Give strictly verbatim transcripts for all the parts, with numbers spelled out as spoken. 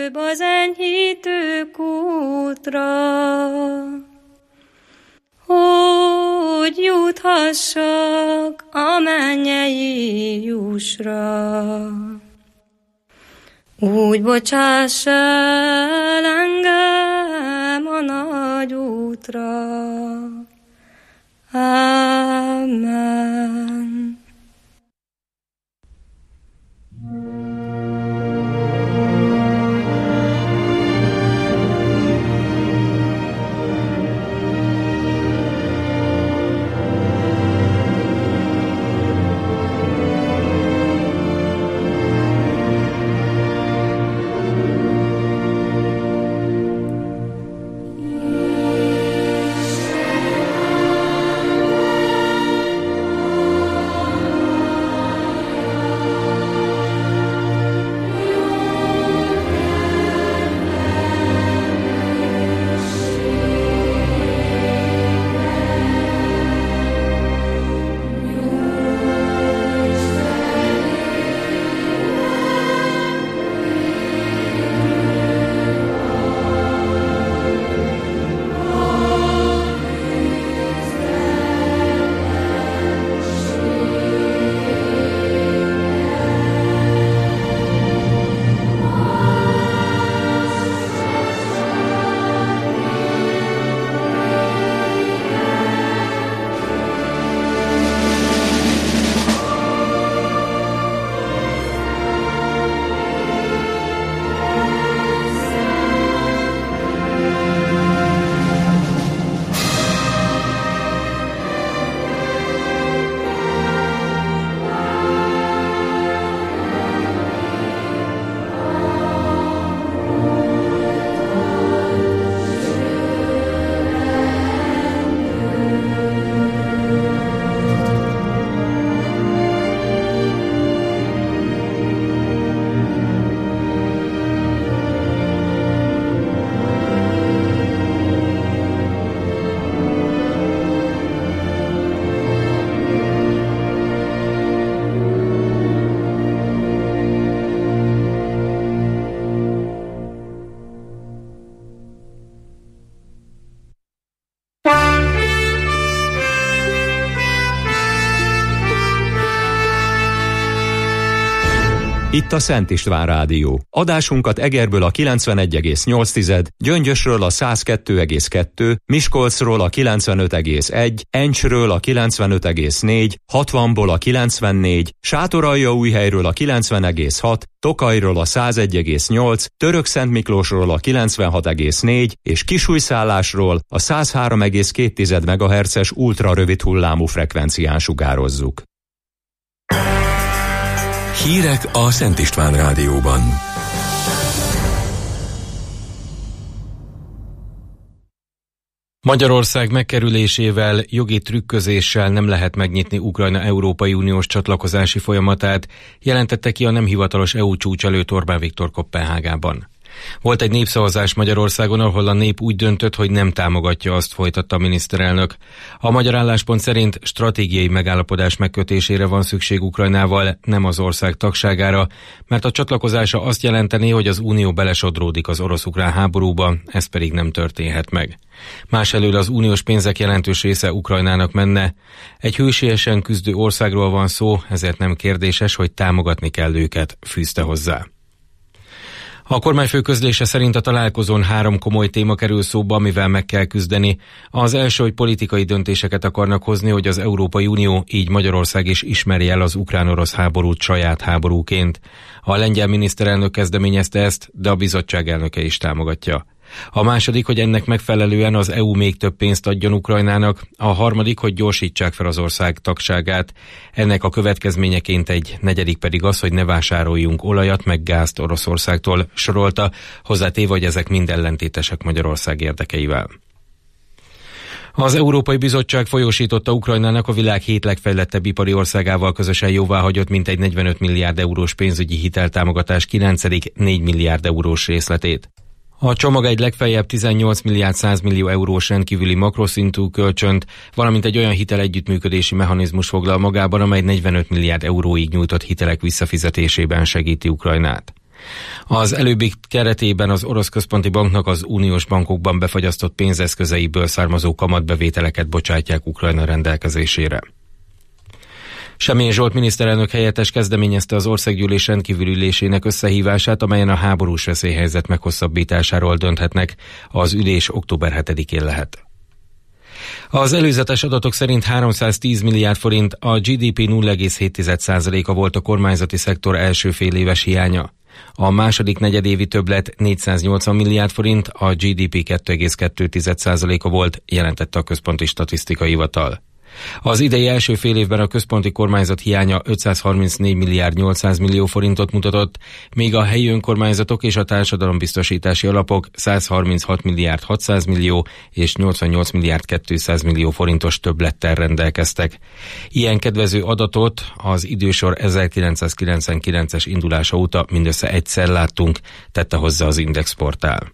előbb az enyhítő kútra, hogy juthassak a mennyei jussra. Úgy bocsáss el engem a nagy útra. Amen. Itt a Szent István Rádió. Adásunkat Egerből a kilencvenegy egész nyolc, Gyöngyösről a száz kettő egész kettő, Miskolcról a kilencvenöt egész egy, Encsről a kilencvenöt egész négy, hatvanból a kilencvennégy, Sátoraljaújhelyről a kilencven egész hat, Tokajról a száz egy egész nyolc, Törökszentmiklósról a kilencvenhat egész négy és Kisújszállásról a száz három egész két megahertzes ultrarövid hullámú frekvencián sugározzuk. Hírek a Szent István Rádióban. Magyarország megkerülésével, jogi trükközéssel nem lehet megnyitni Ukrajna Európai Uniós csatlakozási folyamatát, jelentette ki a nem hivatalos é u csúcs előtt Orbán Viktor Koppenhágában. Volt egy népszavazás Magyarországon, ahol a nép úgy döntött, hogy nem támogatja azt, folytatta a miniszterelnök. A magyar álláspont szerint stratégiai megállapodás megkötésére van szükség Ukrajnával, nem az ország tagságára, mert a csatlakozása azt jelenteni, hogy az Unió belesodródik az orosz-ukrán háborúba, ez pedig nem történhet meg. Másfelől az uniós pénzek jelentős része Ukrajnának menne. Egy hősiesen küzdő országról van szó, ezért nem kérdéses, hogy támogatni kell őket, fűzte hozzá. A kormányfő közlése szerint a találkozón három komoly téma kerül szóba, amivel meg kell küzdeni. Az első, hogy politikai döntéseket akarnak hozni, hogy az Európai Unió, így Magyarország is ismerje el az ukrán-orosz háborút saját háborúként. A lengyel miniszterelnök kezdeményezte ezt, de a bizottság elnöke is támogatja. A második, hogy ennek megfelelően az é u még több pénzt adjon Ukrajnának, a harmadik, hogy gyorsítsák fel az ország tagságát. Ennek a következményeként egy negyedik pedig az, hogy ne vásároljunk olajat meg gázt Oroszországtól, sorolta, hozzátéve, hogy ezek mind ellentétesek Magyarország érdekeivel. Az Európai Bizottság folyósította Ukrajnának a világ hét legfejlettebb ipari országával közösen jóváhagyott mintegy negyvenöt milliárd eurós pénzügyi hiteltámogatás kilencedik négy milliárd eurós részletét. A csomag egy legfeljebb tizennyolc milliárd száz millió eurós rendkívüli makroszintű kölcsönt, valamint egy olyan hitelegyüttműködési mechanizmus foglal magában, amely negyvenöt milliárd euróig nyújtott hitelek visszafizetésében segíti Ukrajnát. Az előbbi keretében az orosz központi banknak az uniós bankokban befagyasztott pénzeszközeiből származó kamatbevételeket bocsátják Ukrajna rendelkezésére. Semjén Zsolt miniszterelnök helyettes kezdeményezte az országgyűlés rendkívüli ülésének összehívását, amelyen a háborús veszélyhelyzet meghosszabbításáról dönthetnek. Az ülés október hetedikén lehet. Az előzetes adatok szerint háromszáztíz milliárd forint, a gé dé pé nulla egész hét százaléka volt a kormányzati szektor első féléves hiánya. A második negyedévi többlet négyszáznyolcvan milliárd forint, a gé dé pé két egész kettő százaléka volt, jelentette a Központi Statisztikai Hivatal. Az idei első fél évben a központi kormányzat hiánya ötszázharmincnégy milliárd nyolcszáz millió forintot mutatott, míg a helyi önkormányzatok és a társadalombiztosítási alapok százharminchat milliárd hatszáz millió és nyolcvannyolc milliárd kétszáz millió forintos többlettel rendelkeztek. Ilyen kedvező adatot az idősor ezerkilencszázkilencvenkilences indulása óta mindössze egyszer láttunk, tette hozzá az Index portál.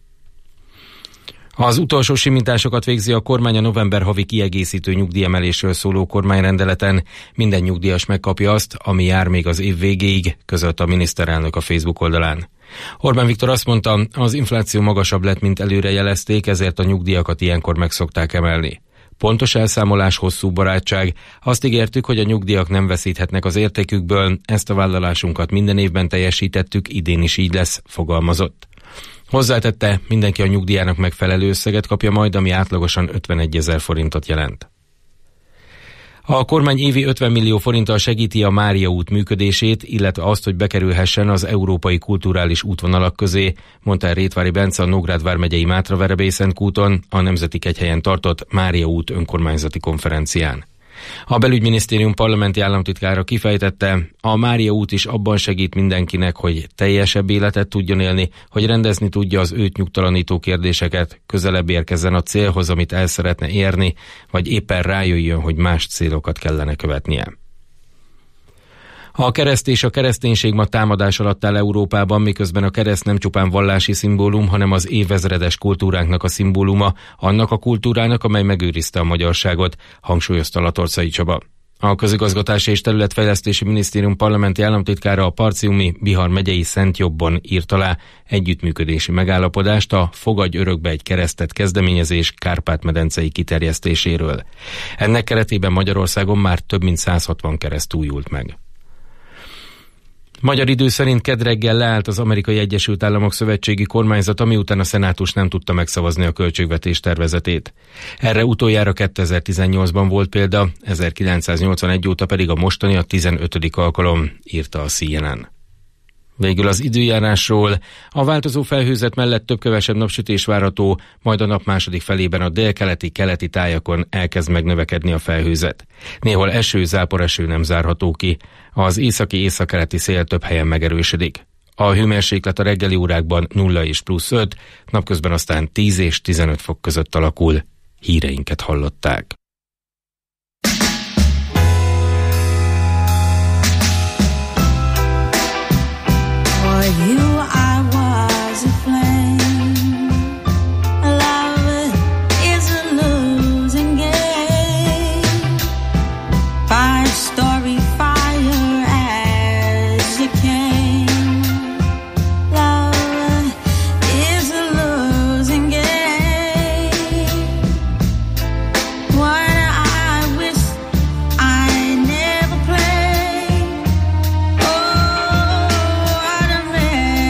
Az utolsó simításokat végzi a kormány a november havi kiegészítő nyugdíjemelésről szóló kormányrendeleten. Minden nyugdíjas megkapja azt, ami jár még az év végéig, közölte a miniszterelnök a Facebook oldalán. Orbán Viktor azt mondta, az infláció magasabb lett, mint előre jelezték, ezért a nyugdíjakat ilyenkor meg szokták emelni. Pontos elszámolás, hosszú barátság. Azt ígértük, hogy a nyugdíjak nem veszíthetnek az értékükből, ezt a vállalásunkat minden évben teljesítettük, idén is így lesz, fogalmazott. Hozzátette, mindenki a nyugdíjának megfelelő összeget kapja majd, ami átlagosan ötvenegyezer forintot jelent. A kormány évi ötven millió forinttal segíti a Mária út működését, illetve azt, hogy bekerülhessen az európai kulturális útvonalak közé, mondta Rétvári Bence a Nógrád vármegyei Mátra-Verebélyszent kúton a Nemzeti Kegyhelyen tartott Mária út önkormányzati konferencián. A belügyminisztérium parlamenti államtitkára kifejtette, a Mária út is abban segít mindenkinek, hogy teljesebb életet tudjon élni, hogy rendezni tudja az őt nyugtalanító kérdéseket, közelebb érkezzen a célhoz, amit el szeretne érni, vagy éppen rájöjjön, hogy más célokat kellene követnie. A kereszt és a kereszténység ma támadás alatt áll Európában, miközben a kereszt nem csupán vallási szimbólum, hanem az évezredes kultúránknak a szimbóluma, annak a kultúrának, amely megőrizte a magyarságot, hangsúlyozta Latorcai Csaba. A Közigazgatási és Területfejlesztési Minisztérium parlamenti államtitkára a Parciumi Bihar megyei Szentjobbon írt alá együttműködési megállapodást a Fogadj örökbe egy keresztet kezdeményezés Kárpát-medencei kiterjesztéséről. Ennek keretében Magyarországon már több mint száz hatvan kereszt újult meg. Magyar idő szerint kedd reggel leállt az Amerikai Egyesült Államok szövetségi kormányzata, miután a szenátus nem tudta megszavazni a költségvetés tervezetét. Erre utoljára kétezer-tizennyolcban volt példa, ezerkilencszáznyolcvanegy óta pedig a mostani a tizenötödik alkalom, írta a cé en en. Végül az időjárásról. A változó felhőzet mellett több-kevesebb napsütés várható, majd a nap második felében a délkeleti, keleti tájakon elkezd megnövekedni a felhőzet. Néhol eső, záporeső nem zárható ki. Az északi északkeleti szél több helyen megerősödik. A hőmérséklet a reggeli órákban nulla és plusz öt, napközben aztán tíz és tizenöt fok között alakul. Híreinket hallották. You, I was a flame. Love is a losing game. Five story fire as you came. Love is a losing game. What I wish I never played. Oh, what a man.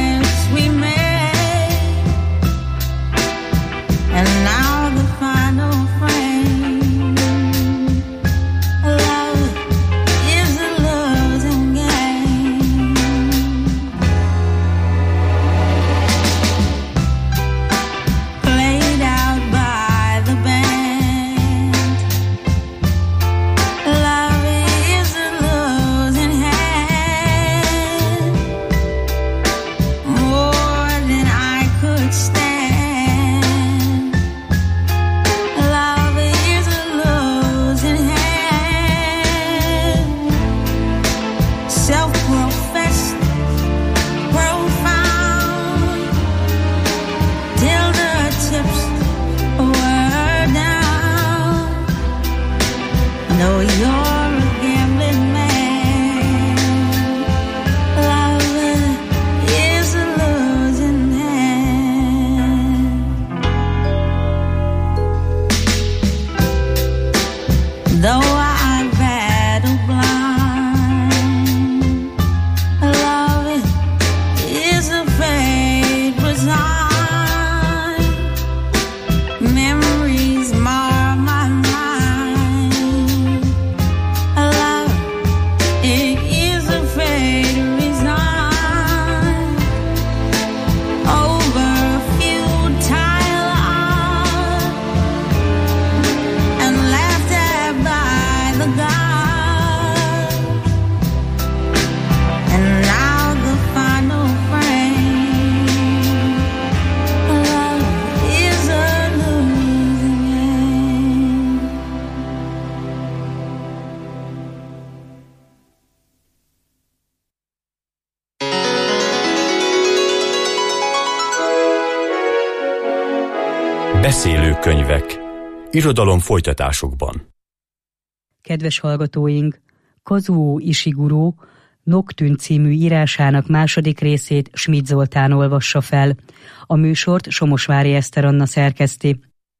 Beszélőkönyvek. Irodalom folytatásokban. Kedves hallgatóink, Kazuo Ishiguro Noctűn című írásának második részét Schmidt Zoltán olvassa fel. A műsort Somosvári Eszter Anna szerkeszti.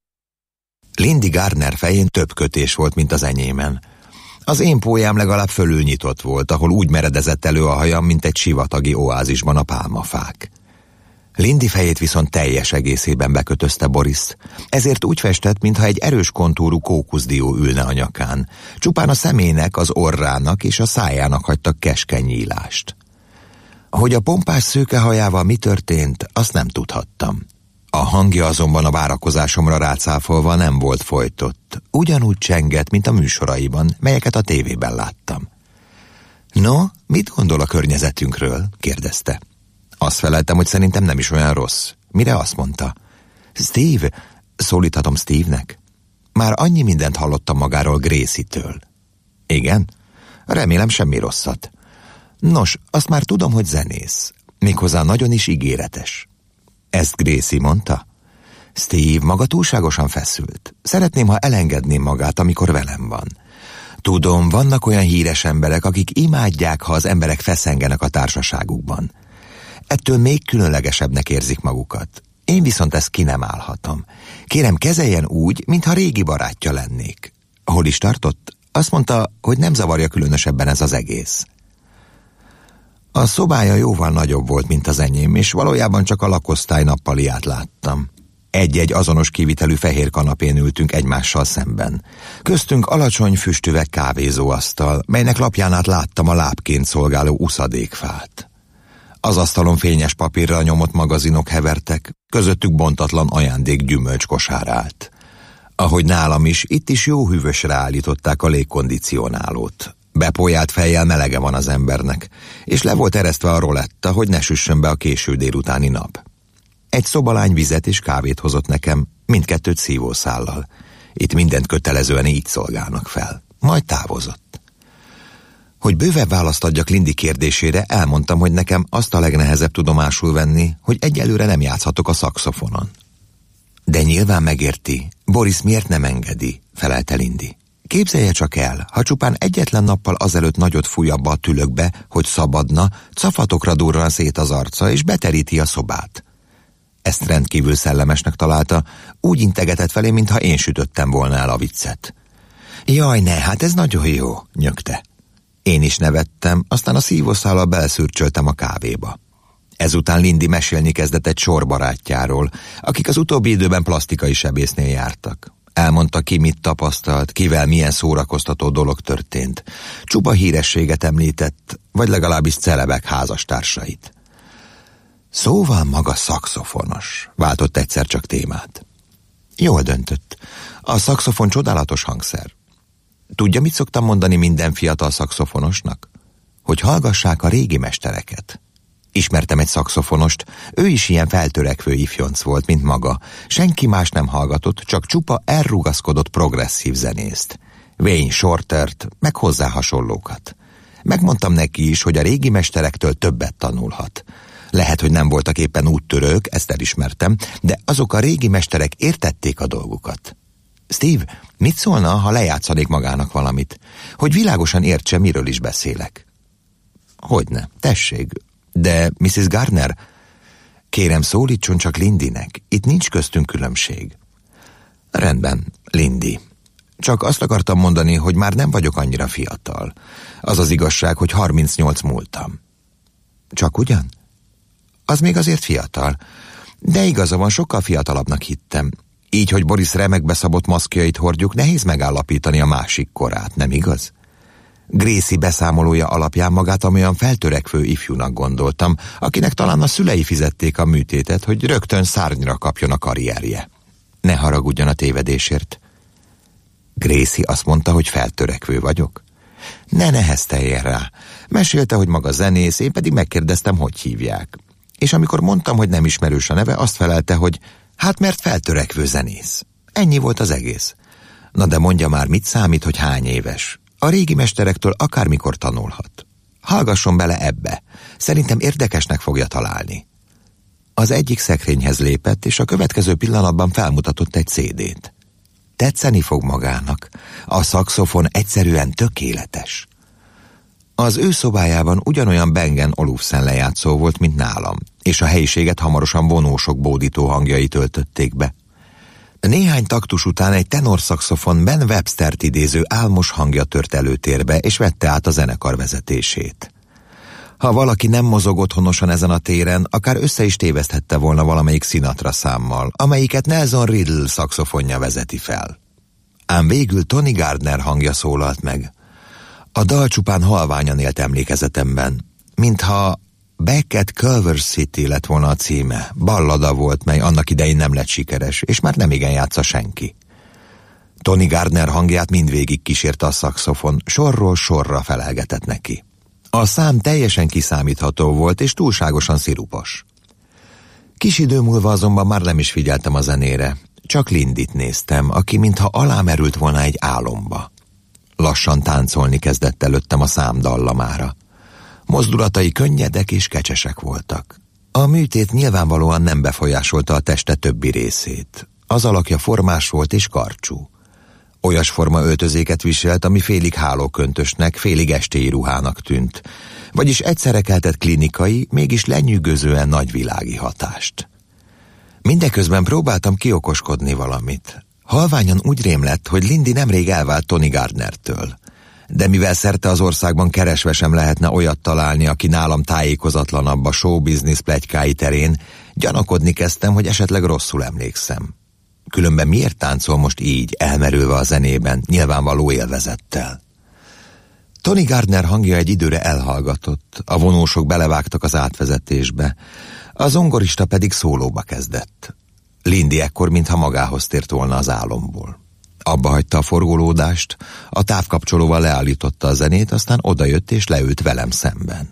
Lindy Gardner fején több kötés volt, mint az enyémen. Az én pólyám legalább fölülnyitott volt, ahol úgy meredezett elő a hajam, mint egy sivatagi oázisban a pálmafák. Lindy fejét viszont teljes egészében bekötözte Boris, ezért úgy festett, mintha egy erős kontúrú kókuszdió ülne a nyakán. Csupán a szemének, az orrának és a szájának hagytak keskeny nyílást. Hogy a pompás szőke hajával mi történt, azt nem tudhattam. A hangja azonban a várakozásomra rácáfolva nem volt folytott. Ugyanúgy csengett, mint a műsoraiban, melyeket a tévében láttam. No, mit gondol a környezetünkről? Kérdezte. Azt feleltem, hogy szerintem nem is olyan rossz. Mire azt mondta? Steve, szólíthatom Steve-nek? Már annyi mindent hallottam magáról Gracie-től. Igen? Remélem semmi rosszat. Nos, azt már tudom, hogy zenész. Méghozzá nagyon is ígéretes. Ezt Gracie mondta? Steve maga túlságosan feszült. Szeretném, ha elengedném magát, amikor velem van. Tudom, vannak olyan híres emberek, akik imádják, ha az emberek feszengenek a társaságukban. Ettől még különlegesebbnek érzik magukat. Én viszont ezt ki nem állhatom. Kérem, kezeljen úgy, mintha régi barátja lennék. Hol is tartott? Azt mondta, hogy nem zavarja különösebben ez az egész. A szobája jóval nagyobb volt, mint az enyém, és valójában csak a lakosztály nappaliát láttam. Egy-egy azonos kivitelű fehér kanapén ültünk egymással szemben. Köztünk alacsony füstüveg kávézóasztal, melynek lapján át láttam a lábként szolgáló uszadékfát. Az asztalon fényes papírral nyomott magazinok hevertek, közöttük bontatlan ajándék gyümölcskosár állt. Ahogy nálam is, itt is jó hűvösre állították a légkondicionálót. Bepójált fejjel melege van az embernek, és le volt eresztve a roletta, hogy ne süssön be a késő délutáni nap. Egy szobalány vizet és kávét hozott nekem, mindkettőt szívószállal. Itt mindent kötelezően így szolgálnak fel. Majd távozott. Hogy bővebb választ adjak Lindy kérdésére, elmondtam, hogy nekem azt a legnehezebb tudomásul venni, hogy egyelőre nem játszhatok a szaxofonon. De nyilván megérti, Boris miért nem engedi, felelte Lindy. Képzelje csak el, ha csupán egyetlen nappal azelőtt nagyot fúj abba a tülökbe, hogy szabadna, cafatokra durran szét az arca, és beteríti a szobát. Ezt rendkívül szellemesnek találta, úgy integetett felé, mintha én sütöttem volna el a viccet. Jaj, ne, hát ez nagyon jó, nyögte. Én is nevettem, aztán a szívószállal beleszürcsöltem a kávéba. Ezután Lindy mesélni kezdett egy sor barátjáról, akik az utóbbi időben plastikai sebésznél jártak. Elmondta, ki mit tapasztalt, kivel milyen szórakoztató dolog történt. Csupa hírességet említett, vagy legalábbis celebek házastársait. Szóval maga szaxofonos, váltott egyszer csak témát. Jól döntött. A szaxofon csodálatos hangszer. Tudja, mit szoktam mondani minden fiatal szaxofonosnak? Hogy hallgassák a régi mestereket. Ismertem egy szaxofonost, ő is ilyen feltörekvő ifjonc volt, mint maga. Senki más nem hallgatott, csak csupa elrugaszkodott progresszív zenészt. Wayne Shortert, meg hozzá hasonlókat. Megmondtam neki is, hogy a régi mesterektől többet tanulhat. Lehet, hogy nem voltak éppen úttörők, ezt elismertem, de azok a régi mesterek értették a dolgukat. Steve, mit szólna, ha lejátszanék magának valamit? Hogy világosan értse, miről is beszélek. Hogyne, tessék. De missus Gardner, kérem, szólítson csak Lindynek, itt nincs köztünk különbség. Rendben, Lindy. Csak azt akartam mondani, hogy már nem vagyok annyira fiatal. Az az igazság, hogy harmincnyolc múltam. Csak ugyan? Az még azért fiatal. De igaza van, sokkal fiatalabbnak hittem. Így, hogy Boris remekbe szabott maszkjait hordjuk, nehéz megállapítani a másik korát, nem igaz? Gracie beszámolója alapján magát amolyan feltörekvő ifjúnak gondoltam, akinek talán a szülei fizették a műtétet, hogy rögtön szárnyra kapjon a karrierje. Ne haragudjon a tévedésért. Gracie azt mondta, hogy feltörekvő vagyok? Ne nehezteljen rá. Mesélte, hogy maga zenész, én pedig megkérdeztem, hogy hívják. És amikor mondtam, hogy nem ismerős a neve, azt felelte, hogy hát mert feltörekvő zenész. Ennyi volt az egész. Na de mondja már, mit számít, hogy hány éves? A régi mesterektől akármikor tanulhat. Hallgasson bele ebbe. Szerintem érdekesnek fogja találni. Az egyik szekrényhez lépett, és a következő pillanatban felmutatott egy cé dét. Tetszeni fog magának. A szaxofon egyszerűen tökéletes. Az ő szobájában ugyanolyan Bang and Olufsen lejátszó volt, mint nálam, és a helyiséget hamarosan vonósok bódító hangjai töltötték be. Néhány taktus után egy tenorszaxofon Ben Webstert idéző álmos hangja tört előtérbe, és vette át a zenekar vezetését. Ha valaki nem mozog otthonosan ezen a téren, akár össze is téveszthette volna valamelyik Sinatra számmal, amelyiket Nelson Riddle szaxofonja vezeti fel. Ám végül Tony Gardner hangja szólalt meg. A dal csupán halványan élt emlékezetemben, mintha Back at Culver City lett volna a címe. Ballada volt, mely annak idején nem lett sikeres, és már nem igen játsza senki. Tony Gardner hangját mindvégig kísérte a szaxofon, sorról sorra felelgetett neki. A szám teljesen kiszámítható volt, és túlságosan szirupos. Kis idő múlva azonban már nem is figyeltem a zenére, csak Lindit néztem, aki mintha alámerült volna egy álomba. Lassan táncolni kezdett előttem a szám dallamára. Mozdulatai könnyedek és kecsesek voltak. A műtét nyilvánvalóan nem befolyásolta a teste többi részét. Az alakja formás volt és karcsú. Olyas forma öltözéket viselt, ami félig hálóköntösnek, félig estéi ruhának tűnt, vagyis egyszerre keltett klinikai, mégis lenyűgözően nagyvilági hatást. Mindeközben próbáltam kiokoskodni valamit. Halványan úgy rém lett, hogy Lindy nemrég elvált Tony Gardnertől. De mivel szerte az országban keresve sem lehetne olyat találni, aki nálam tájékozatlanabb a showbiznisz pletykái terén, gyanakodni kezdtem, hogy esetleg rosszul emlékszem. Különben miért táncol most így, elmerülve a zenében, nyilvánvaló élvezettel? Tony Gardner hangja egy időre elhallgatott, a vonósok belevágtak az átvezetésbe, a zongorista pedig szólóba kezdett. Lindy ekkor mintha magához tért volna az álomból. Abba hagyta a forgolódást, a távkapcsolóval leállította a zenét, aztán odajött és leült velem szemben.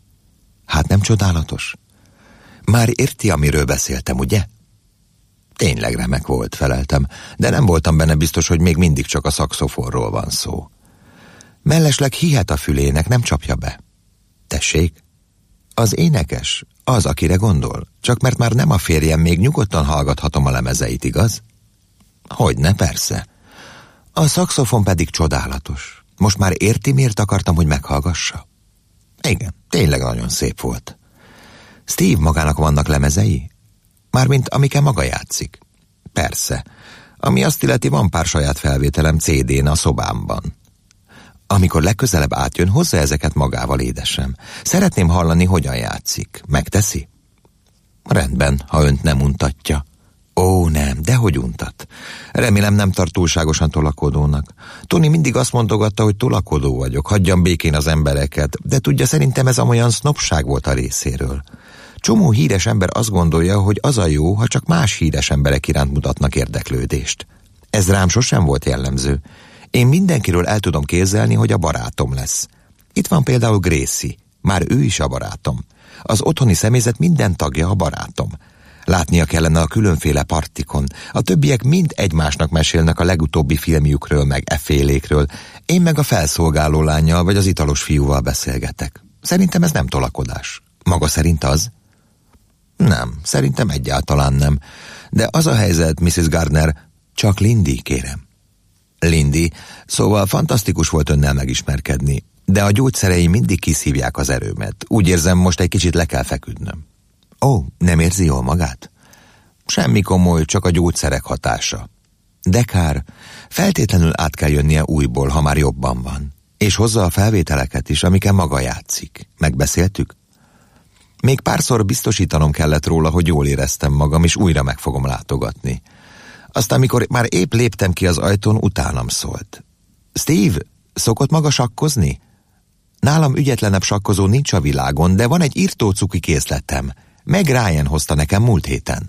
Hát nem csodálatos? Már érti, amiről beszéltem, ugye? Tényleg remek volt, feleltem, de nem voltam benne biztos, hogy még mindig csak a szaxofonról van szó. Mellesleg hihet a fülének, nem csapja be. Tessék? Az énekes, az, akire gondol, csak mert már nem a férjem, még nyugodtan hallgathatom a lemezeit, igaz? Hogyne, persze. A szaxofon pedig csodálatos. Most már érti, miért akartam, hogy meghallgassa? Igen, tényleg nagyon szép volt. Steve magának vannak lemezei? Mármint amikkel maga játszik? Persze. Ami azt illeti, van pár saját felvételem cé dén a szobámban. Amikor legközelebb átjön, hozza ezeket magával, édesem. Szeretném hallani, hogyan játszik. Megteszi? Rendben, ha önt nem untatja. Ó, nem, dehogy untat. Remélem nem tart túlságosan tolakodónak. Tony mindig azt mondogatta, hogy tolakodó vagyok, hagyjam békén az embereket, de tudja, szerintem ez amolyan sznobság volt a részéről. Csomó híres ember azt gondolja, hogy az a jó, ha csak más híres emberek iránt mutatnak érdeklődést. Ez rám sosem volt jellemző. Én mindenkiről el tudom képzelni, hogy a barátom lesz. Itt van például Gracie, már ő is a barátom. Az otthoni személyzet minden tagja a barátom. Látnia kellene a különféle partikon. A többiek mind egymásnak mesélnek a legutóbbi filmjükről, meg effélékről. Én meg a felszolgáló lánnyal vagy az italos fiúval beszélgetek. Szerintem ez nem tolakodás. Maga szerint az? Nem, szerintem egyáltalán nem. De az a helyzet, missziz Gardner, csak Lindy, kérem. Lindy, szóval fantasztikus volt önnel megismerkedni, de a gyógyszerei mindig kiszívják az erőmet. Úgy érzem, most egy kicsit le kell feküdnöm. Ó, nem érzi jól magát? Semmi komoly, csak a gyógyszerek hatása. De kár, feltétlenül át kell jönnie újból, ha már jobban van. És hozza a felvételeket is, amiken maga játszik. Megbeszéltük? Még párszor biztosítanom kellett róla, hogy jól éreztem magam, és újra meg fogom látogatni. Aztán, amikor már épp léptem ki az ajtón, utánam szólt. Steve, szokott maga sakkozni? Nálam ügyetlenebb sakkozó nincs a világon, de van egy írtócuki készletem. Meg Ryan hozta nekem múlt héten.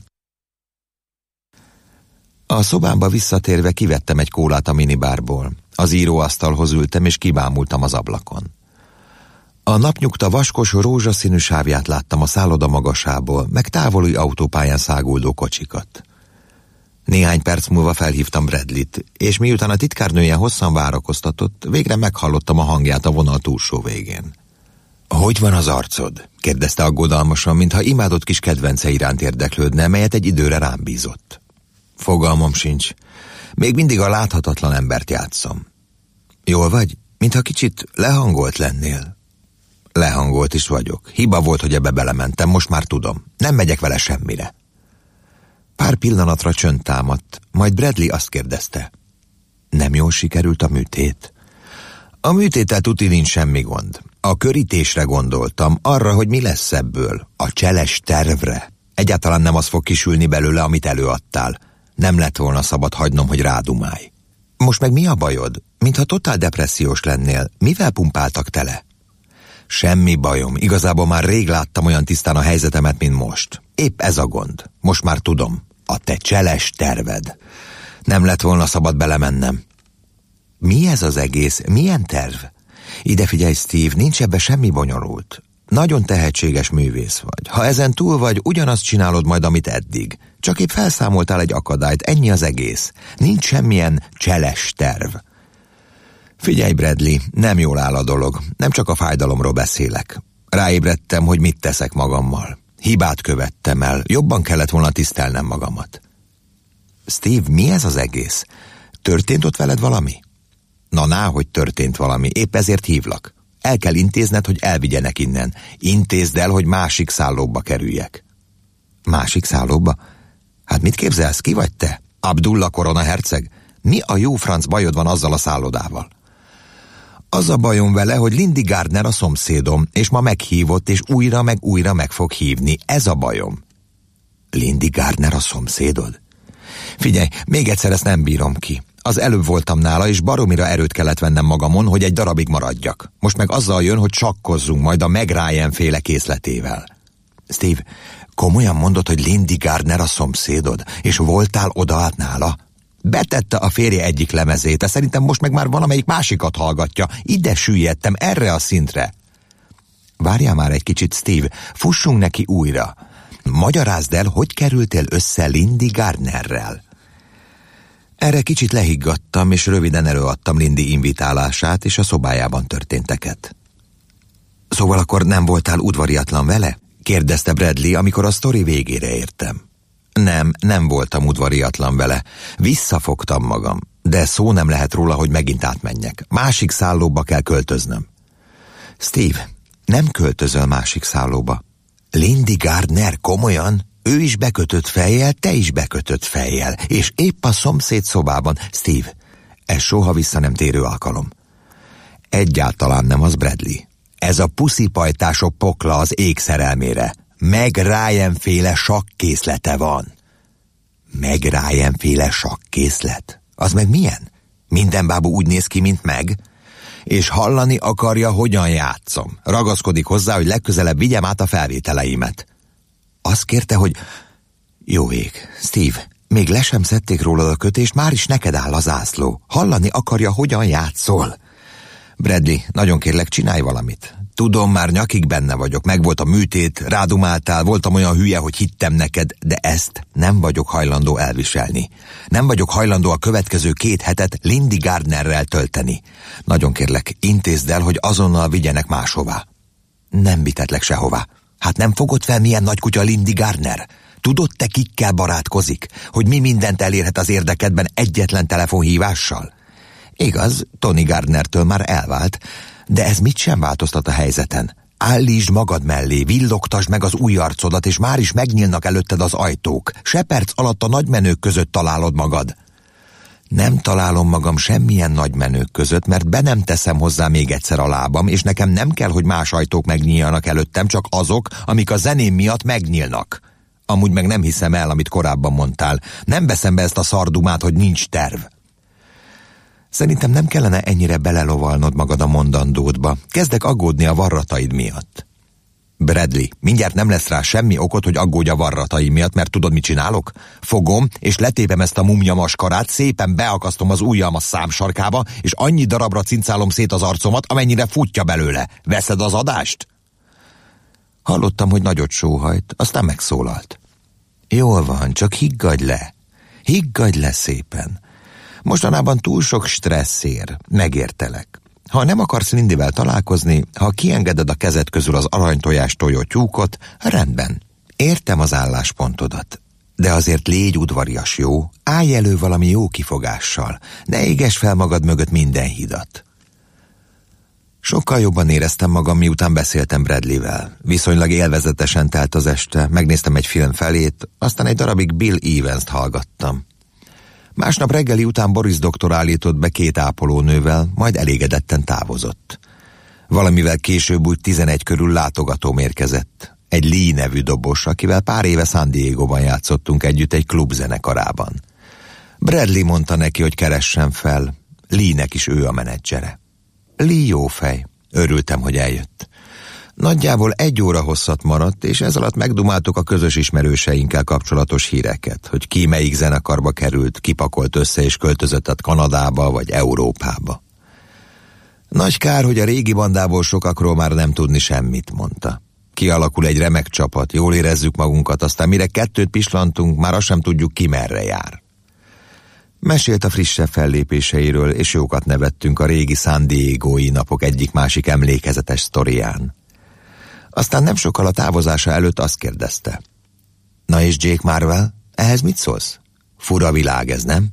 A szobámba visszatérve kivettem egy kólát a minibárból. Az íróasztalhoz ültem, és kibámultam az ablakon. A napnyugta vaskos, rózsaszínű sávját láttam a szálloda magasából, meg távoli autópályán száguldó kocsikat. Néhány perc múlva felhívtam Bradleyt, és miután a titkárnője hosszan várakoztatott, végre meghallottam a hangját a vonal túlsó végén. Hogy van az arcod? Kérdezte aggodalmasan, mintha imádott kis kedvence iránt érdeklődne, melyet egy időre rám bízott. Fogalmam sincs. Még mindig a láthatatlan embert játszom. Jól vagy? Mintha kicsit lehangolt lennél. Lehangolt is vagyok. Hiba volt, hogy ebbe belementem, most már tudom. Nem megyek vele semmire. Pár pillanatra csönd támadt, majd Bradley azt kérdezte. Nem jól sikerült a műtét? A műtéttel tuti nincs semmi gond. A körítésre gondoltam, arra, hogy mi lesz ebből, a cseles tervre. Egyáltalán nem az fog kisülni belőle, amit előadtál. Nem lett volna szabad hagynom, hogy rádumálj. Most meg mi a bajod? Mintha totál depressziós lennél. Mivel pumpáltak tele? Semmi bajom, igazából már rég láttam olyan tisztán a helyzetemet, mint most. Épp ez a gond. Most már tudom. A te cseles terved. Nem lett volna szabad belemennem. Mi ez az egész? Milyen terv? Ide figyelj, Steve, nincs ebbe semmi bonyolult. Nagyon tehetséges művész vagy. Ha ezen túl vagy, ugyanazt csinálod majd, amit eddig. Csak épp felszámoltál egy akadályt, ennyi az egész. Nincs semmilyen cseles terv. Figyelj, Bradley, nem jól áll a dolog. Nem csak a fájdalomról beszélek. Ráébredtem, hogy mit teszek magammal. Hibát követtem el, jobban kellett volna tisztelnem magamat. Steve, mi ez az egész? Történt ott veled valami? Na, ná, hogy történt valami, épp ezért hívlak. El kell intézned, hogy elvigyenek innen. Intézd el, hogy másik szállóba kerüljek. Másik szállóba? Hát mit képzelsz, ki vagy te? Abdullah korona herceg? Mi a jó franc bajod van azzal a szállodával? Az a bajom vele, hogy Lindy Gardner a szomszédom, és ma meghívott, és újra meg újra meg fog hívni. Ez a bajom. Lindy Gardner a szomszédod? Figyelj, még egyszer ezt nem bírom ki. Az előbb voltam nála, és baromira erőt kellett vennem magamon, hogy egy darabig maradjak. Most meg azzal jön, hogy sakkozzunk majd a Meg Ryan féle készletével. Steve, komolyan mondod, hogy Lindy Gardner a szomszédod, és voltál oda át nála? Betette a férje egyik lemezét, de szerintem most meg már valamelyik másikat hallgatja. Ide süllyedtem, erre a szintre. Várjál már egy kicsit, Steve, fussunk neki újra. Magyarázd el, hogy kerültél össze Lindy Gardnerrel. Erre kicsit lehiggadtam, és röviden előadtam Lindy invitálását és a szobájában történteket. Szóval akkor nem voltál udvariatlan vele? Kérdezte Bradley, amikor a sztori végére értem. Nem, nem voltam udvariatlan vele. Visszafogtam magam, de szó nem lehet róla, hogy megint átmenjek. Másik szállóba kell költöznöm. Steve, nem költözöl másik szállóba. Lindy Gardner, komolyan? Ő is bekötött fejjel, te is bekötött fejjel, és épp a szomszéd szobában. Steve, ez soha vissza nem térő alkalom. Egyáltalán nem az, Bradley. Ez a puszipajtások pokla az ég szerelmére. Meg Ryan féle sakkészlete van. Meg Ryan féle sakkészlet? Az meg milyen? Minden bábú úgy néz ki, mint meg? És hallani akarja, hogyan játszom. Ragaszkodik hozzá, hogy legközelebb vigyem át a felvételeimet. Azt kérte, hogy... Jó ég, Steve, még le sem szedték rólad a kötést, már is neked áll az zászló. Hallani akarja, hogyan játszol. Bradley, nagyon kérlek, csinálj valamit. Tudom, már nyakig benne vagyok, megvolt a műtét, rádumáltál, voltam olyan hülye, hogy hittem neked, de ezt nem vagyok hajlandó elviselni. Nem vagyok hajlandó a következő két hetet Lindy Gardnerrel tölteni. Nagyon kérlek, intézd el, hogy azonnal vigyenek máshová. Nem vitetlek sehová. Hát nem fogod fel, milyen nagy kutya Lindy Gardner? Tudod, te kikkel barátkozik? Hogy mi mindent elérhet az érdekedben egyetlen telefonhívással? Igaz, Tony Gardnertől már elvált, de ez mit sem változtat a helyzeten. Állítsd magad mellé, villogtasd meg az új arcodat, és már is megnyílnak előtted az ajtók. Se perc alatt a nagymenők között találod magad. Nem találom magam semmilyen nagymenők között, mert be nem teszem hozzá még egyszer a lábam, és nekem nem kell, hogy más ajtók megnyíljanak előttem, csak azok, amik a zeném miatt megnyílnak. Amúgy meg nem hiszem el, amit korábban mondtál. Nem veszem be ezt a szardumát, hogy nincs terv. Szerintem nem kellene ennyire belelovalnod magad a mondandódba. Kezdek aggódni a varrataid miatt. Bradley, mindjárt nem lesz rá semmi okot, hogy aggódj a varrataim miatt, mert tudod, mit csinálok? Fogom, és letépem ezt a mumja maskarát, szépen beakasztom az ujjam a számsarkába, és annyi darabra cincálom szét az arcomat, amennyire futja belőle. Veszed az adást? Hallottam, hogy nagyot sóhajt, aztán megszólalt. Jól van, csak higgadj le. Higgadj le szépen. Mostanában túl sok stressz ér, megértelek. Ha nem akarsz Lindyvel találkozni, ha kiengeded a kezed közül az aranytojás tojó tyúkot, rendben. Értem az álláspontodat. De azért légy udvarias, jó? Állj elő valami jó kifogással. Ne égess fel magad mögött minden hidat. Sokkal jobban éreztem magam, miután beszéltem Bradleyvel. Viszonylag élvezetesen telt az este, megnéztem egy film felét, aztán egy darabig Bill Evans-t hallgattam. Másnap reggeli után Boris doktor állított be két ápolónővel, majd elégedetten távozott. Valamivel később úgy tizenegy körül látogatóm érkezett. Egy Lee nevű dobos, akivel pár éve San Diego-ban játszottunk együtt egy klub zenekarában. Bradley mondta neki, hogy keressen fel. Lee-nek is ő a menedzsere. Lee jó fej. Örültem, hogy eljött. Nagyjából egy óra hosszat maradt, és ez alatt megdumáltuk a közös ismerőseinkkel kapcsolatos híreket, hogy ki melyik zenekarba került, kipakolt össze és költözött át Kanadába vagy Európába. Nagy kár, hogy a régi bandából sokakról már nem tudni semmit, mondta. Kialakul egy remek csapat, jól érezzük magunkat, aztán mire kettőt pislantunk, már azt sem tudjuk, ki merre jár. Mesélt a frissebb fellépéseiről, és jókat nevettünk a régi San Diego-i napok egyik-másik emlékezetes sztorián. Aztán nem sokkal a távozása előtt azt kérdezte. Na és Jake Marvel, ehhez mit szólsz? Fura világ ez, nem?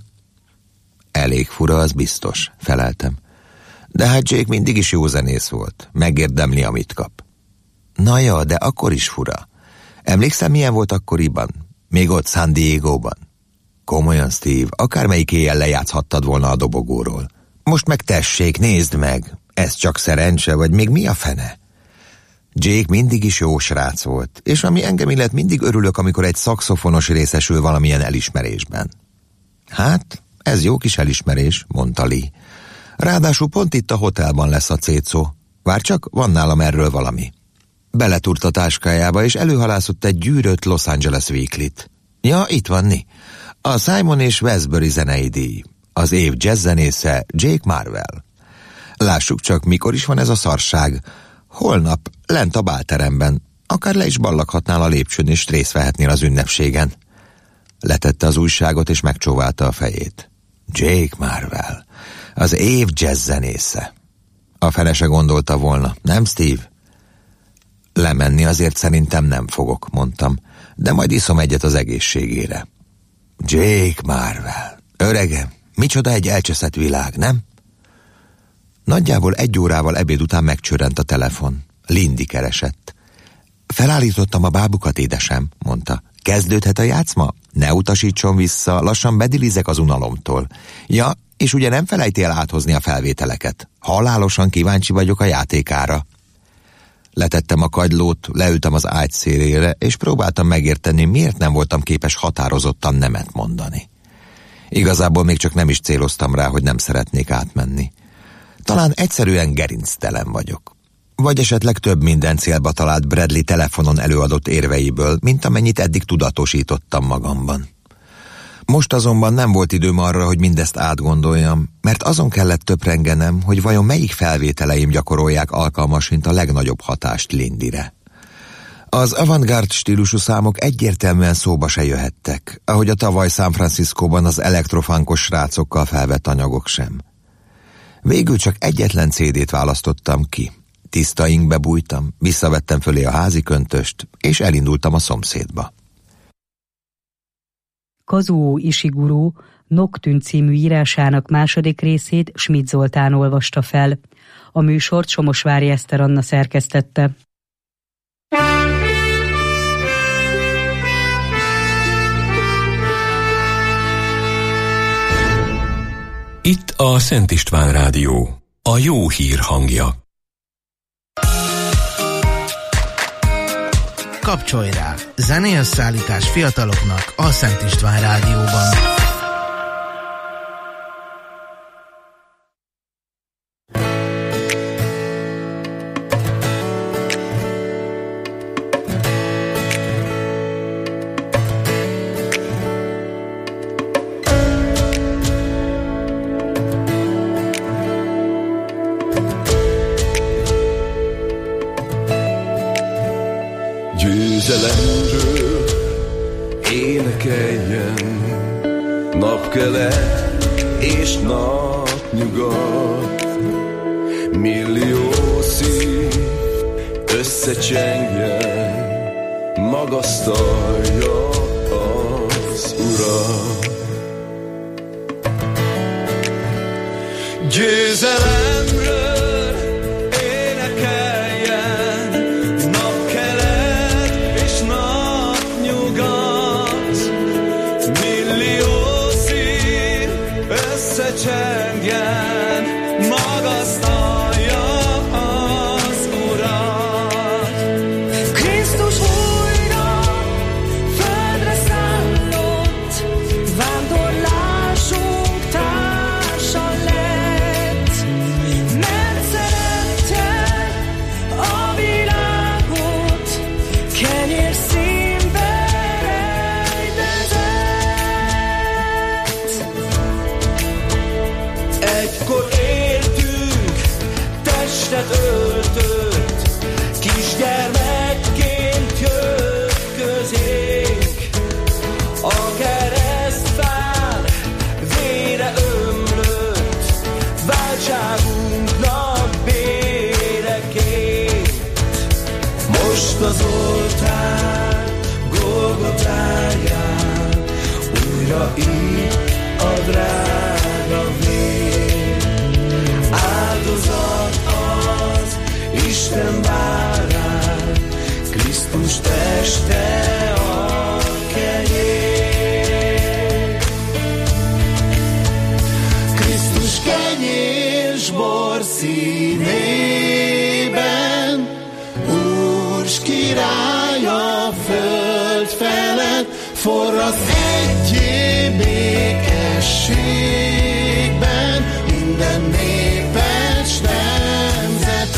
Elég fura, az biztos, feleltem. De hát Jake mindig is jó zenész volt, megérdemli, amit kap. Na ja, de akkor is fura. Emlékszel, milyen volt akkoriban? Még ott San Diego-ban? Komolyan, Steve, akármelyik éjjel lejátszhattad volna a dobogóról. Most meg tessék, nézd meg, ez csak szerencse, vagy még mi a fene? Jake mindig is jó srác volt, és ami engem illet, mindig örülök, amikor egy szaxofonos részesül valamilyen elismerésben. Hát, ez jó kis elismerés, mondta Lee. Ráadásul pont itt a hotelban lesz a cécó. Vár csak, van nálam erről valami. Beletúrt a táskájába, és előhalászott egy gyűrött Los Angeles Weekly-t. Ja, itt van, ni. A Simon és Westbury zenei díj. Az év jazzzenésze Jake Marvel. Lássuk csak, mikor is van ez a szarság. Holnap, lent a bálteremben. Akár le is ballaghatnál a lépcsőn, és részt vehetnél az ünnepségen. Letette az újságot, és megcsóválta a fejét. Jake Marvel. Az év jazzzenésze. A fele se gondolta volna, nem, Steve? Lemenni azért szerintem nem fogok, mondtam, de majd iszom egyet az egészségére. Jake Marvel. Öregem, micsoda egy elcseszett világ, nem? Nagyjából egy órával ebéd után megcsörrent a telefon. Lindy keresett. Felállítottam a bábukat, édesem, mondta. Kezdődhet a játszma? Ne utasítson vissza, lassan bedilizek az unalomtól. Ja, és ugye nem felejtél áthozni a felvételeket. Halálosan kíváncsi vagyok a játékára. Letettem a kagylót, leültem az ágy szélére, és próbáltam megérteni, miért nem voltam képes határozottan nemet mondani. Igazából még csak nem is céloztam rá, hogy nem szeretnék átmenni. Talán egyszerűen gerinctelen vagyok. Vagy esetleg több minden célba talált Bradley telefonon előadott érveiből, mint amennyit eddig tudatosítottam magamban. Most azonban nem volt időm arra, hogy mindezt átgondoljam, mert azon kellett töprengenem, hogy vajon melyik felvételeim gyakorolják alkalmasint a legnagyobb hatást Lindyre. Az avantgárd stílusú számok egyértelműen szóba se jöhettek, ahogy a tavaly San Franciscóban az elektrofankos srácokkal felvett anyagok sem. Végül csak egyetlen cé dét választottam ki. Tiszta inkbe bújtam, visszavettem fölé a házi köntöst, és elindultam a szomszédba. Kazuo Ishiguro Noctűn című írásának második részét Schmidt Zoltán olvasta fel. A műsort Somosvári Eszter Anna szerkesztette. Itt a Szent István Rádió, a jó hír hangja. Kapcsolj rá! Zenejösszállítás fiataloknak a Szent István Rádióban. Győzelemről énekeljen napkelet és napnyugat. millió szív összecsengjen, magasztalja az Urat. Győzelemről énekeljen, napkelet és napnyugat, millió szív összecsengjen, magasztalja az Urat. Krisztus újra földre szállott, vándorlásunk társa lett, mert szerette a világot, kenyér színbe rejtezett. Egykor éltünk, testet öltött, kisgyermekként jött közénk. A keresztfán vére ömlött, váltságunknak béreként. Most az oltár Golgotáján újra itt a drága vér. Áldozat az Isten bárány, Krisztus teste a kenyér. Krisztus kenyér s bor színében, Úr s király a föld felett, forrasz egyé békességben minden népet s nemzetet.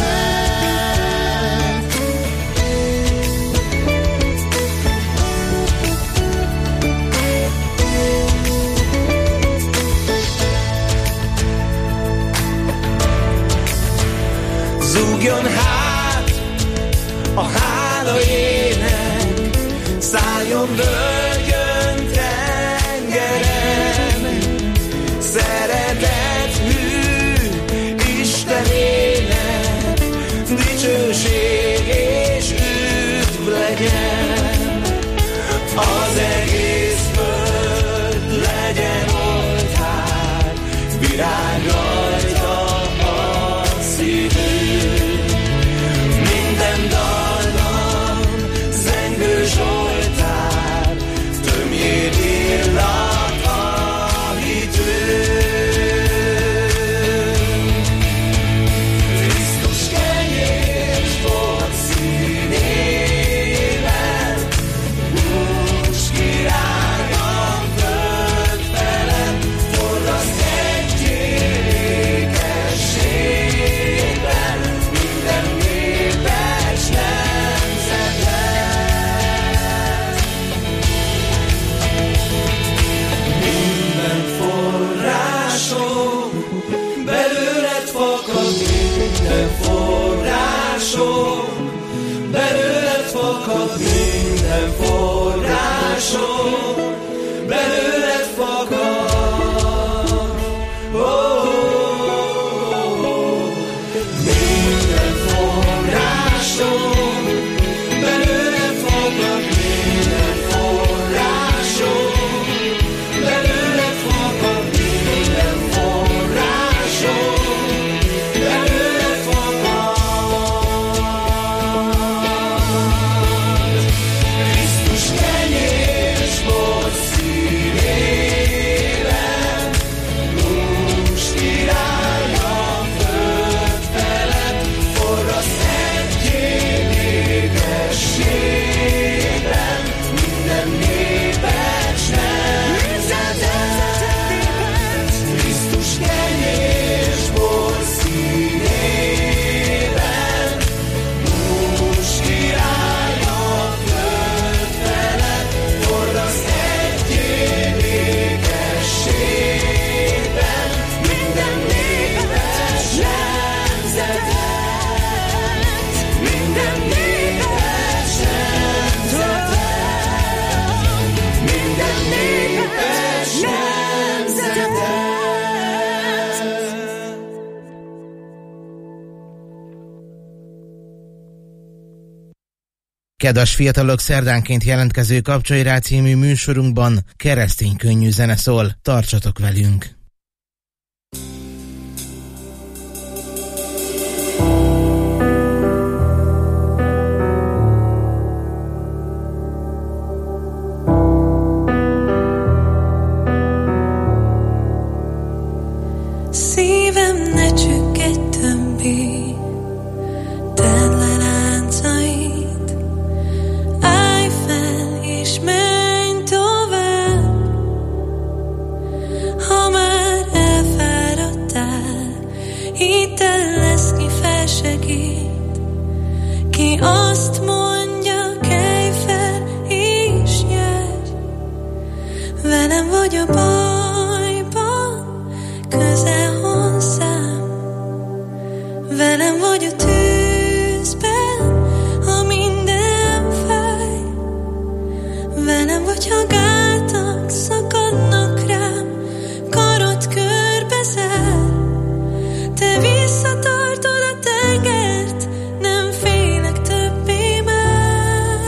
Zúgjon hát a hála ének, szálljon völgyön tengerem, szeretet hű Istenének, dicsőség és üdv legyen. Az egész föld legyen oltár, virág rajta a szívünk. Minden dallam zengő zsoltár, Kedves fiatalok, szerdánként jelentkező Kapcsolj rá című műsorunkban keresztény könnyű zene szól. Tartsatok velünk! Szívem ne csüggedj többé, tedd le láncait, állj fel és menj tovább. Ha már elfáradtál, hidd el, lesz ki felsegít, ki azt mondja, kelj fel és járj. Velem vagy a bajban, közel hozzám, velem vagy a tűzben, ha minden fáj, velem vagy, ha gátak szakadnak rám, karod körbe zár, te visszatartod a tengert, nem félek többé már.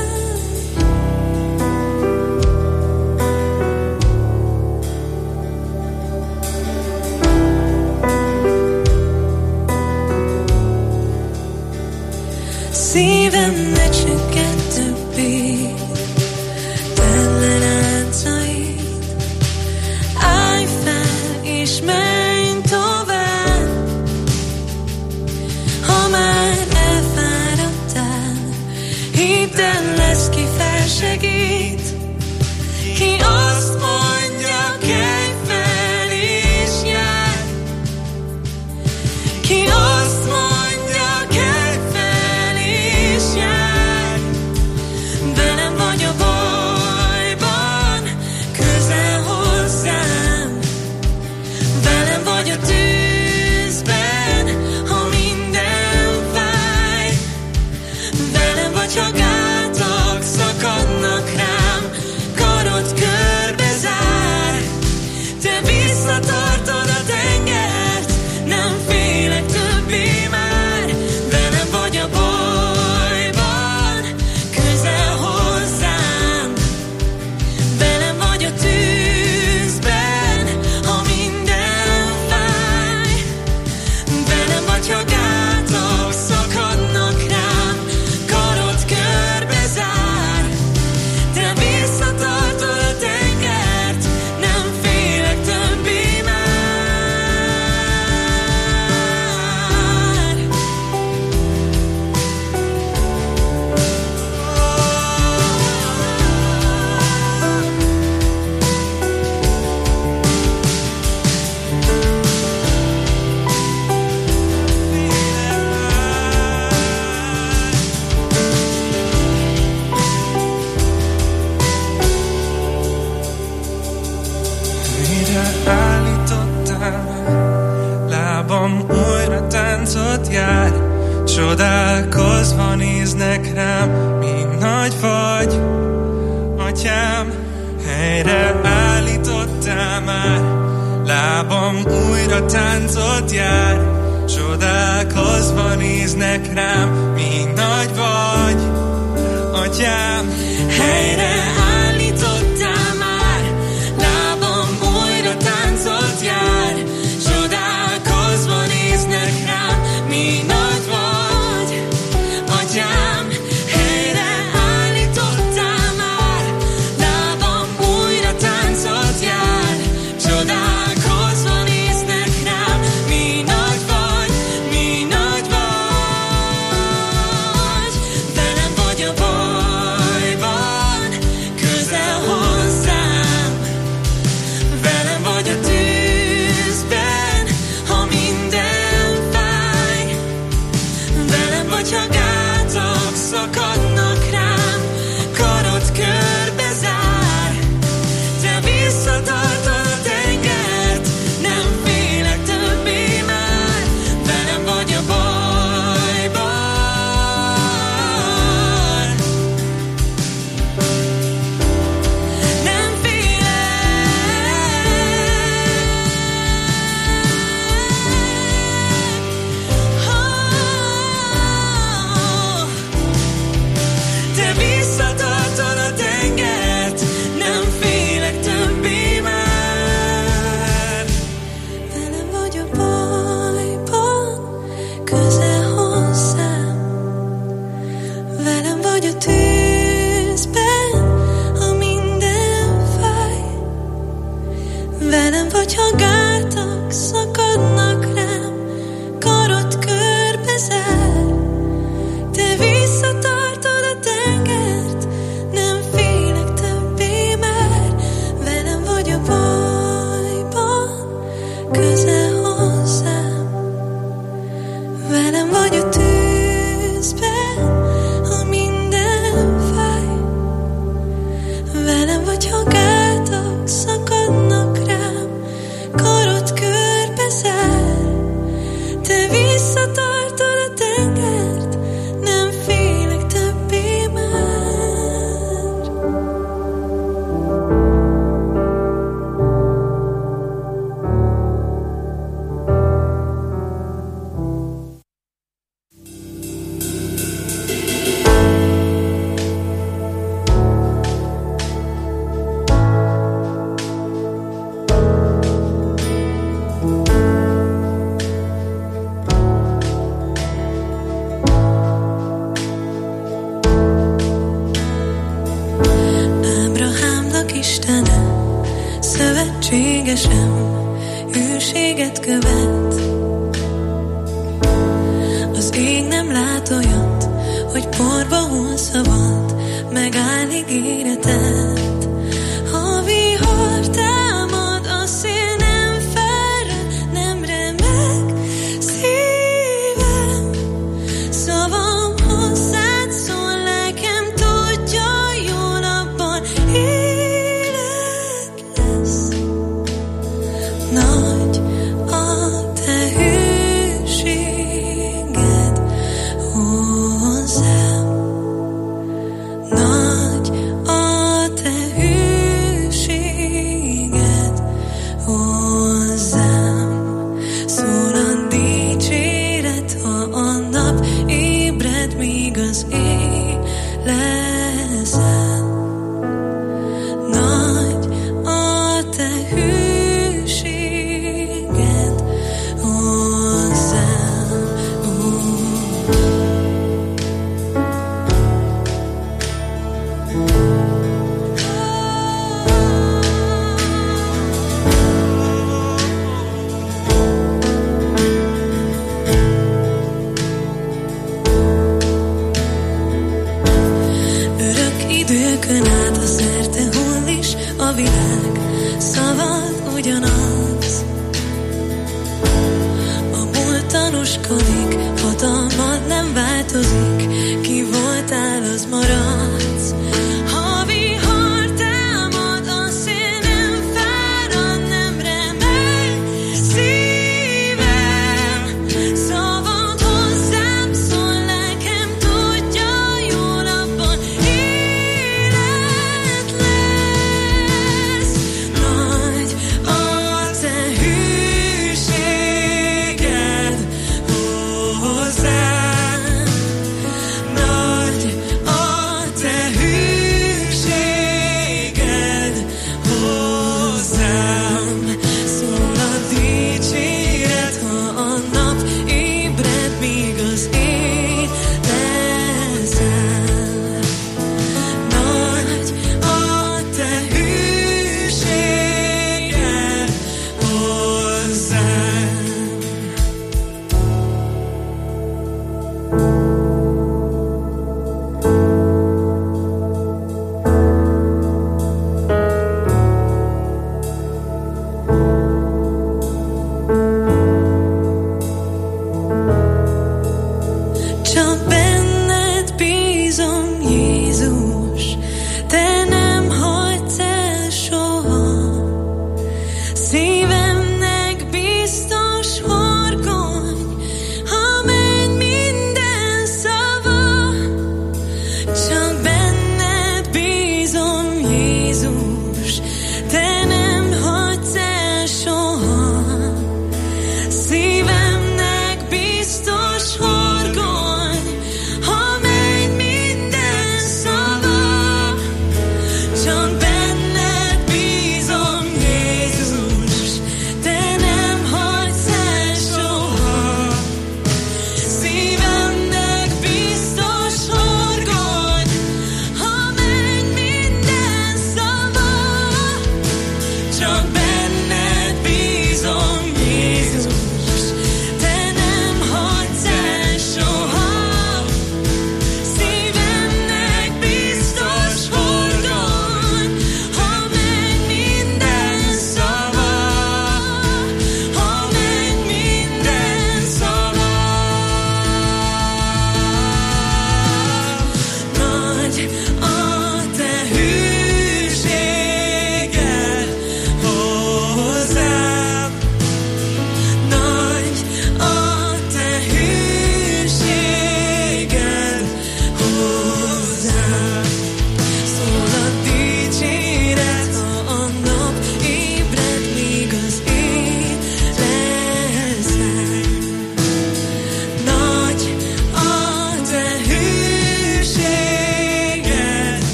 Szívem ne csüggedj többé, tedd le láncait, állj fel és menj tovább. Ha már elfáradtál, hidd el, lesz ki felsegít, ki azt mondja, kelj fel és járj, ki azt mondja, kelj fel és járj. Velem vagy a bajban, közel hozzám, velem vagy a tűzben, ha minden fáj, velem vagy, ha gátak szakadnak rám, karod körbe zár, te visszatartod a tengert, nem félek többé már. Velem vagy a bajban, közel hozzám, velem vagy a tűzben, ha minden fáj, velem vagy, ha gátak szakadnak rám, karod körbe zár, te visszatartod a tengert, nem félek többé már. Mire állítottál már, lábam újra táncot jár, csodálkozva néznek rám, mi nagy vagy, atyám. Helyre állítottál már, lábam újra táncot jár, csodálkozva néznek rám, mi nagy vagy, atyám. Helyre állítottál már, lábam újra táncot jár, csodálkozva néznek rám, mi nagy vagy, atyám. Helyre állítottál már, lábam újra táncot jár, csodálkozva néznek rám, mi nagy vagy, mi nagy vagy. Velem vagy a bajban, Istene, szövetségesem, hűséget követ. Az ég nem lát olyat, hogy porba hull szavad, megáll ígéretet. Ha vihar támad, a szél nem fárad, nem remeg szívem. Szavam hozzád szól, lelkem tudja, jól abban élet lesz. Nagy a te hűséged hozzám. Nagy a te hűséged hozzám. Szól a dicséret, ha a nap ébred, míg az éj leszel. Nagy a te hűséged hozzám. Örök időkön át a szerte hull is a világ, szavad ugyanaz. A múlt tanúskodik, hatalmad nem változik, ki voltál, az maradsz. Ha vihar támad, a szél nem fárad, nem remeg szívem. Szavad hozzám szól, lelkem tudja, jól abban élet lesz. Nagy a te hűséged hozzám. Nagy a te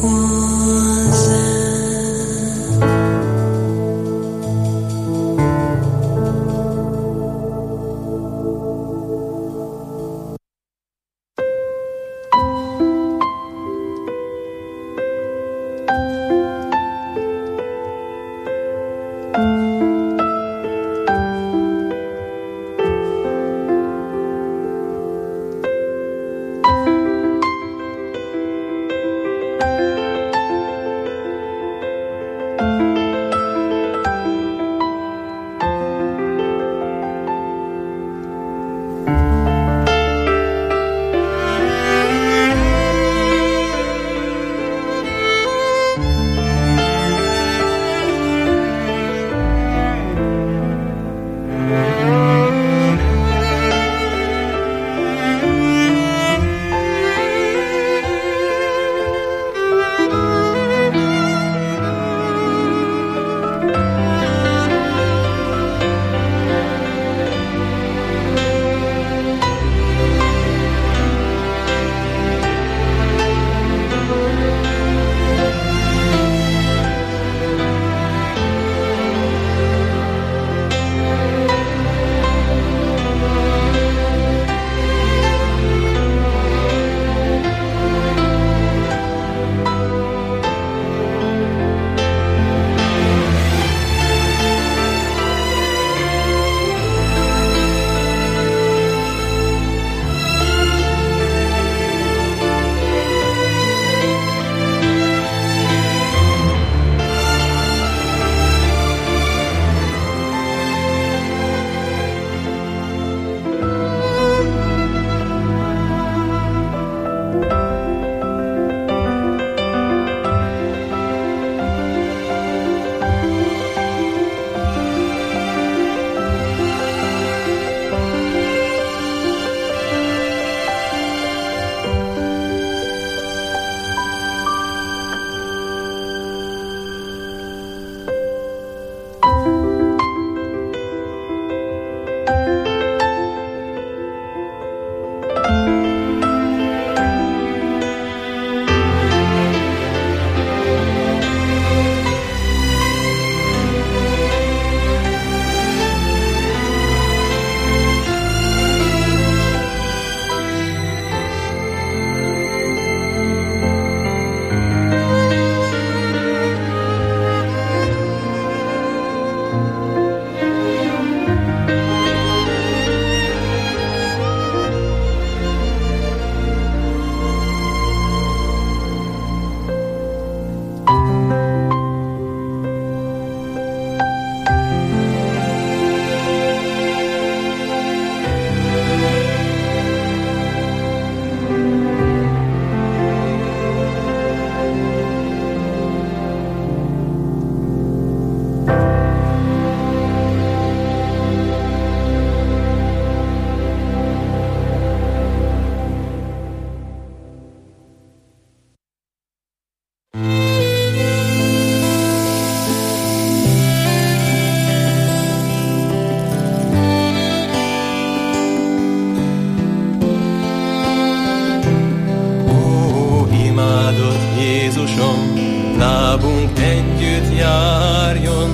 lábunk együtt járjon,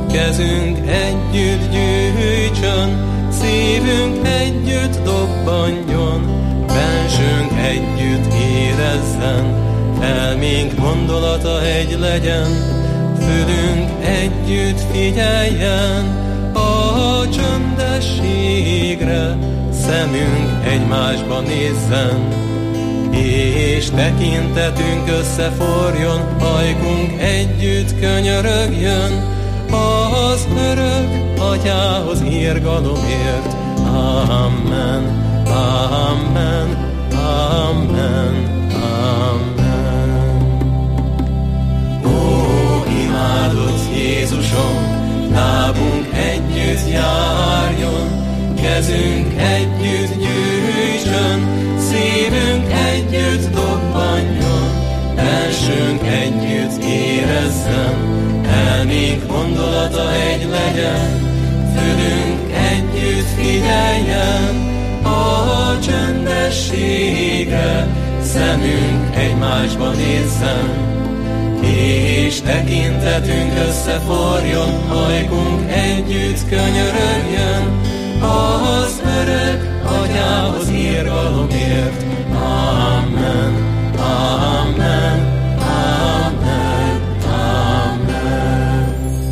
kezünk együtt gyűjtsön, szívünk együtt dobbanjon, bensőnk együtt érezzen, elménk gondolata egy legyen, fülünk együtt figyeljen a csöndességre, szemünk egymásba nézzen, és tekintetünk összeforjon, ajkunk együtt könyörögjön, az örök Atyához irgalomért. Amen, amen, amen, amen. Ó, imádott Jézusom, lábunk együtt járjon, kezünk együtt gyűjtsön, szívünk együtt dobbanjon, bensőnk együtt érezzen, elménk gondolata egy legyen, fülünk együtt figyeljen a csöndességre, szemünk egymásba nézzen, és tekintetünk összeforjon, ajkunk együtt könyörögjön, az örök atyához irgalomért. Amen, amen, amen, amen.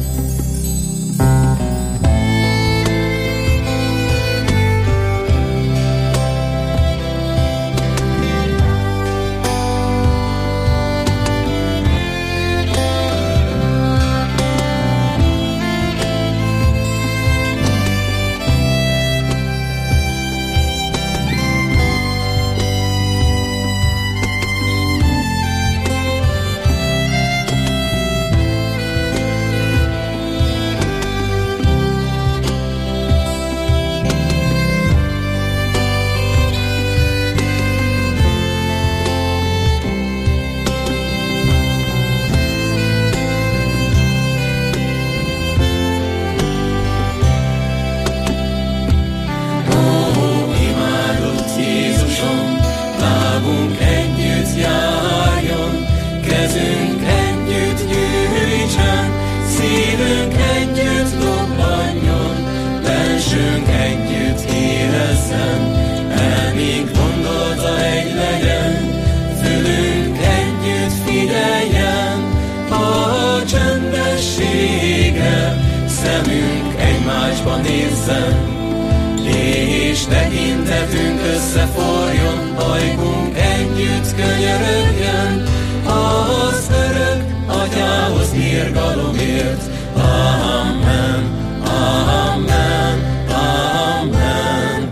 És tekintetünk összeforjon, ajkunk együtt könyörögjön, az örök atyához irgalomért. Amen, amen, amen,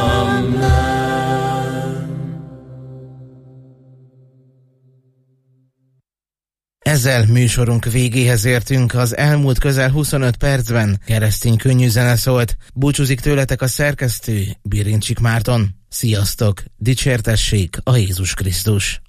amen. Ezzel műsorunk végéhez értünk. Az elmúlt közel huszonöt percben keresztény könnyű zene szólt. Búcsúzik tőletek a szerkesztő, Birincsik Márton. Sziasztok! Dicsértessék a Jézus Krisztus!